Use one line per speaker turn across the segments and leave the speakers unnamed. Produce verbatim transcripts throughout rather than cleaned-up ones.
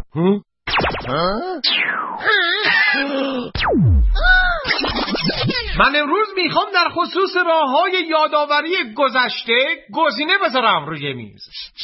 من امروز میخوام در خصوص راه‌های یادآوری گذشته گزینه بذارم روی میز.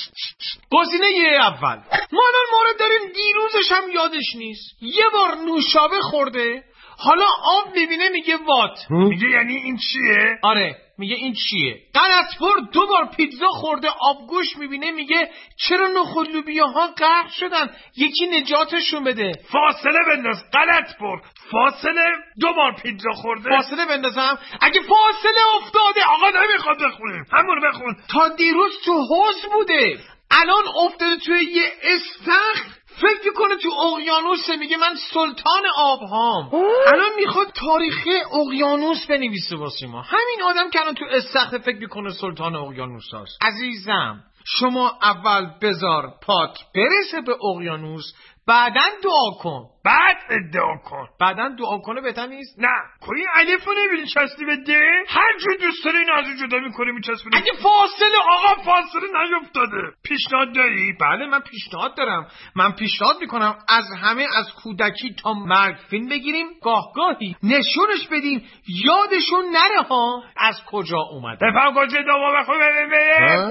گزینه اول، ما الان مورد داریم دیروزش هم یادش نیست، یه بار نوشابه خورده، حالا آب میبینه میگه وات.
میگه یعنی این چیه؟
آره میگه این چیه. غلطپور دو بار پیتزا خورده، آبگوش میبینه میگه چرا نخود لوبیاها غرق شدن، یکی نجاتشون بده.
فاصله بنداز غلطپور، فاصله دو بار پیتزا خورده.
فاصله بندازم؟ اگه فاصله افتاده
آقا نمیخواد بخونیم، همون بخون.
تا دیروز تو حوض بوده، الان افتاده توی یه استخر، فکر کنه تو اقیانوسه، میگه من سلطان آبهام. الان میخواد تاریخ اقیانوس بنویسه واسه ما. همین آدم که الان تو استخر فکر میکنه سلطان اقیانوس هست. عزیزم شما اول بذار پات برسه به اقیانوس، بعدن دعا کن.
بعد ادعا کن.
بعدن دعا کنه بهتر نیست؟
نه کنی الف رو نبینی چسبی به ده، هر جور دوست داری اینو از اون جدا میکنی میچسبی.
اگه فاصله
آقا فاصله نیفتاده. پیشنهاد داری؟
بله من پیشنهاد دارم. من پیشنهاد میکنم از همه از کودکی تا مرگ فیلم بگیریم، گاه گاهی نشونش بدیم یادشون نره ها از کجا اومده.
بفهم گزینه دوم بخون ببینیم.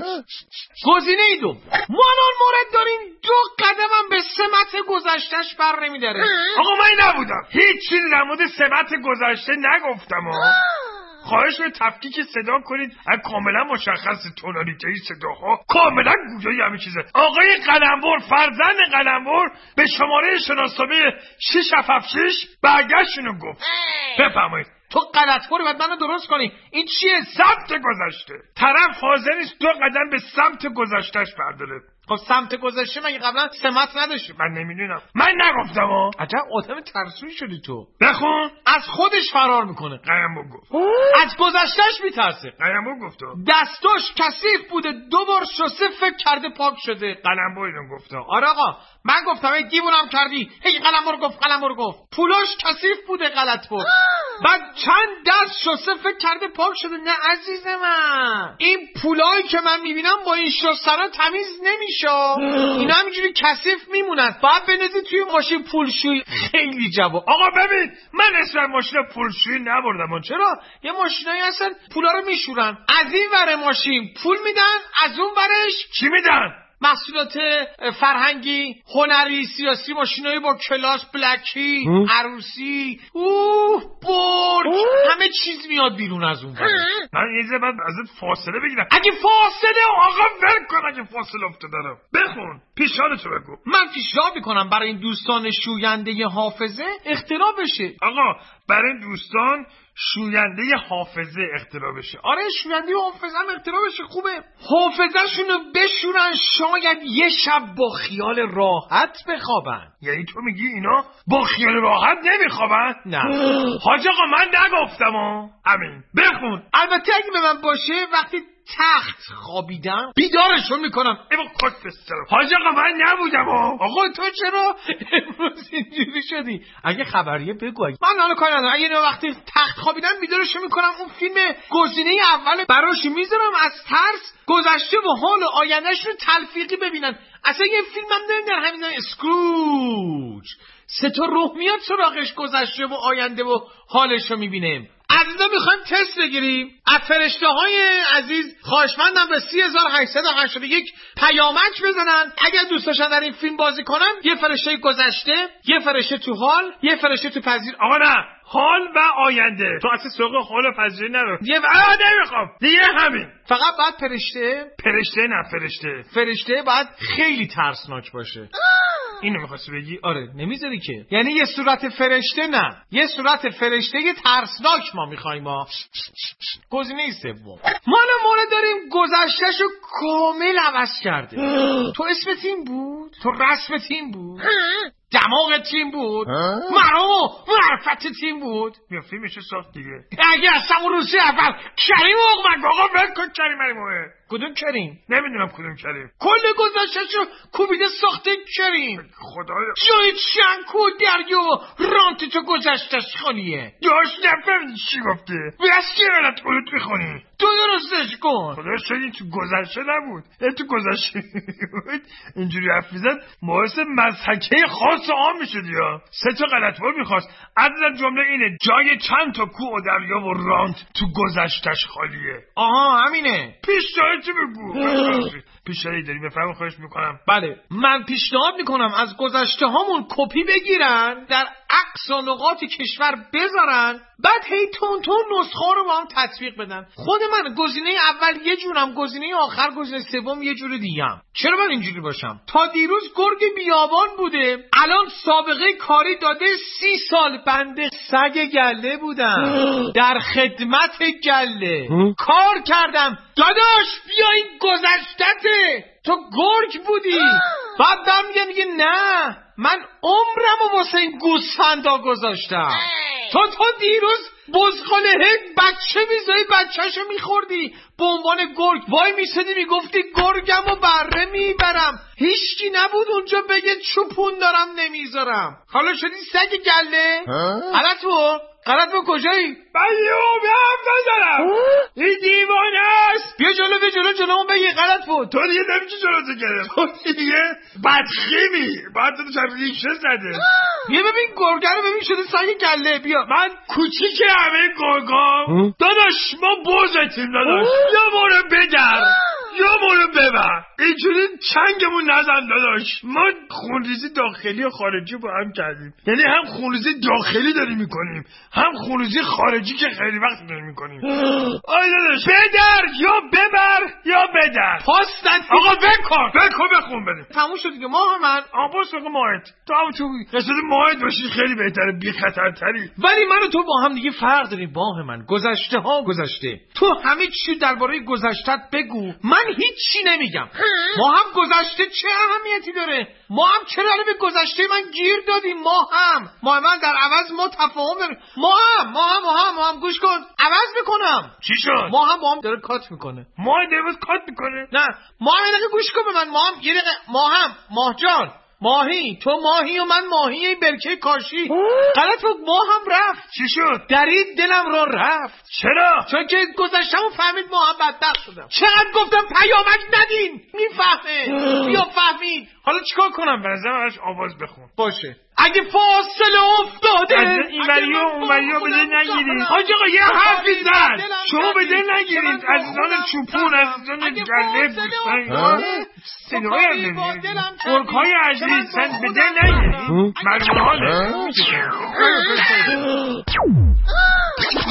گزینه دوم، ما الان مورد داریم دو قدمم به سمت گذشتهش بر نمیداره.
آقا من نبودم، هیچ چیز در مورد سمت گذشته نگفتم. خواهش رو تفکیک صدا کنید، از کاملا مشخص تونالیته صداها کاملا گویایی همین چیزه. آقای قلمبر فرزند قلمبر به شماره شناسنامه شش هفت هفت شش برگشتونو گفت. بفرمایید.
تو غلط‌خوری، باید منو درست کنی. این چیه؟
سمت گذشته. طرف حاضر نیست دو قدم به سمت گذشتهش برداره.
خب سمت گذشته مگه قبلا سمت نداشتی؟
من نمیدونم، من نگفتم ها.
عجب آدم ترسویی شدی تو.
بخون.
از خودش فرار میکنه.
قلمبر گفت.
از گذشتهش میترسه.
قلمبر گفت.
دستاش کثیف بوده، دو بار شسته فکر کرده پاک شده.
قلمبر اینو گفت.
آره آقا من گفتم ای دیوونم کردی. هی قلمبر گفت قلمبر گفت. پولاش کثیف بوده غلط بود. بعد چند دست شسته فکر کرده پاک شده. نه عزیز من، این پولایی که من میبینم با این شستنا تمیز نمیشه. اینا همینجوری کثیف میمونن. باید بنزی توی ماشین پولشویی. خیلی جواب.
آقا ببین من اسم ماشین پولشویی نبردم.
چرا؟ یه ماشینایی هستن پولا رو میشورن، از این ور ماشین پول میدن، از اون ورش
چی میدن؟
محصولات فرهنگی، هنری، سیاسی، ماشینایی با کلاس، بلکی، عروسی، اوه برج، همه چیز میاد بیرون از اون ور.
من یه ذره بعد ازت فاصله بگیرم.
اگه فاصله
آقا ول کن، اگه فاصله افتاده دارم. بخون پیشنهادتو بگو.
من پیشنهاد میکنم برای این دوستان شوینده حافظه اختراع بشه.
آقا برای این دوستان شوینده حافظه اختراع بشه.
آره شوینده حافظه هم اختراع بشه، خوبه. حافظه‌شونو بشورن، شاید یه شب با خیال راحت بخوابن.
یعنی تو میگی اینا با خیال راحت نمیخوابن؟
نه
حاج آقا من نگفتم ها. همین بخون.
البته اگه به من باشه وقتی تخت خوابیدم بیدارشون میکنم.
ایوا کت بسترم. حاج آقا من نبودم ها.
آقا تو چرا امروز اینجوری شدی؟ اگه خبریه بگو. من حالا کاری ندارم، اگه وقتی تخت خوابیدم بیدارشون میکنم، اون فیلم گزینه اول براش میذارم، از ترس گذشته و حال و آیندهش رو تلفیقی ببینن. اصلا یه فیلم هم داریم در همین اسکروج، سه تا روح میاد سراغش، گذشته و آینده و حالش رو میبینیم. عزیزا میخوایم تست بگیریم از فرشته های عزیز. خواهشمندم به سی هزار و هشتصد و هشتاد و یک پیامک بزنن اگر دوست داشتن در این فیلم بازی کنن. یه فرشته گذشته، یه فرشته تو حال، یه فرشته تو پذیر.
آقا نه، حال و آینده. تو اصلا سوق حال و پذیری نداره. یه آقا نمیخوام دیگه، همین.
فقط بعد فرشته
فرشته نه فرشته
فرشته باید خیلی ترسناک باشه.
اینو می‌خواستی بگی؟
آره نمیذاری که. یعنی یه صورت فرشته نه، یه صورت فرشته یه ترسناک ما می‌خوایم. ما گزینه سوم، ما الان مورد داریم گذشتهشو کامل عوض کرده. تو اسم تیم بود، تو رسم تیم بود، دماغ تیم بود، مرام معرفت تیم بود.
یا فیلمش ساخت دیگه.
اگه از همون روزی اول کریم اومد. آقا ول کن کریم علیموه. کدوم کریم؟
نمیدونم کدوم کریم.
کل گذشتهشو کوبیده ساخته کریم.
خدایا
جای چنکو دریا رانت تو گذشتهش خانیه.
داشت نفهمیدی چی گفته. بس که ولت اولوت میخونی.
تو درستش کن.
خدا شدی تو گذشته نبود، تو گذشته بود اینجوری حرف میزد باعث مضحکه خاص عام میشد. یا سه تا غلط‌ها میخواست. عدد جمله اینه: جای چند تا کوه و دریا و راند تو گذشتش خالیه.
آها همینه.
پیشنهادی بگو. پیشنهادی داری؟ بفرما، خواهش میکنم.
بله، من پیشنهاد میکنم از گذشته هامون کپی بگیرن، در اقصا نقاط کشور بذارن، بعد هی تون تون نسخه رو با هم تطبیق بدن. خود من گزینه اول یه جورم، گزینه آخر گزینه سوم یه جور دیگه‌ام. چرا من اینجوری باشم؟ تا دیروز گرگ بیابان بوده، الان سابقه کاری داده سی سال بنده سگ گله بودم، در خدمت گله کار کردم. داداش بیا این گذشتته، تو گرگ بودی. بعد دم میگه میگه نه من عمرم و واسه این گوسفندا گذاشتم. تو تو دیروز بزخاله بچه میزایی بچهشو میخوردی به عنوان گرگ، وای میسدی میگفتی گرگم و بره میبرم، هیچکی نبود اونجا بگه چوپون دارم نمیذارم. حالا شدی سگ گله؟ غلط بود؟ غلط بود کجایی؟
بیو بیام نزارم این دیوانه است.
بیا جلو بیا جلو جلو اون بگی غلط بود.
تو دیگه نمیشه جلو تو گرم، تو دیگه بدخیمی باید تو چند ریشه زده.
بیا ببین گرگه رو ببین شده سگ گله. بیا
من کوچیک همه گرگام داداش، ما بوزتیم داداش، یا مورو بگر یا مورو ببر، اینجوری چنگمون نزن داداش. ما خونریزی داخلی و خارجی با هم کردیم، یعنی هم خونریزی داخلی داریم میکنیم هم خونریزی خارجی که خیلی وقت داریم میکنیم. آی داداش بدر یا ببر یا بدر.
پاستن
آقا بکن بکن بخون بریم.
تموم شد دیگه. ماه من
آباس بگو ماهت تو هم تو قصد ماهت باشی خیلی بهتره، بی خطرتری.
ولی من و تو با هم دیگه فرق داریم. ماه من گذشته ها گذشته، تو همه چی درباره گذشتت بگو، من هیچی نمیگم. ما هم گذشته چه اهمیتی داره؟ ما هم چرا به گذشته من گیر دادیم؟ ما هم ما من در عوض ما تفاهم داریم. ما هم ما هم ما هم ما هم گوش کن عوض میکنم.
چی شد؟
ما هم با هم داره کات میکنه.
ما دیروز کات میکنه؟
نه ما هم دقیقه گوش کن به من. ما هم یه دقیقه ما هم ماه جان ماهی، تو ماهی و من ماهی برکه کاشی. غلط بود. ما هم رفت.
چی شد؟
درید دلم را رفت.
چرا؟
چون که گذشتم و فهمید ما هم بدبخت شدم. چقدر گفتم پیامک ندین میفهمه. بیا فهمید. حالا چیکار کنم؟
به نظرم ازش آواز بخون.
باشه. اگه فاصله افتاده
از این وریو اون وریو به دل نگیرید. حاج آقا یه حرفی زد شما به دل نگیرید. عزیزان چوپون، عزیزان گله بوستان، صدای هم نمید گرگ‌های عزیز سن به دل نگیرید. مرمون حاله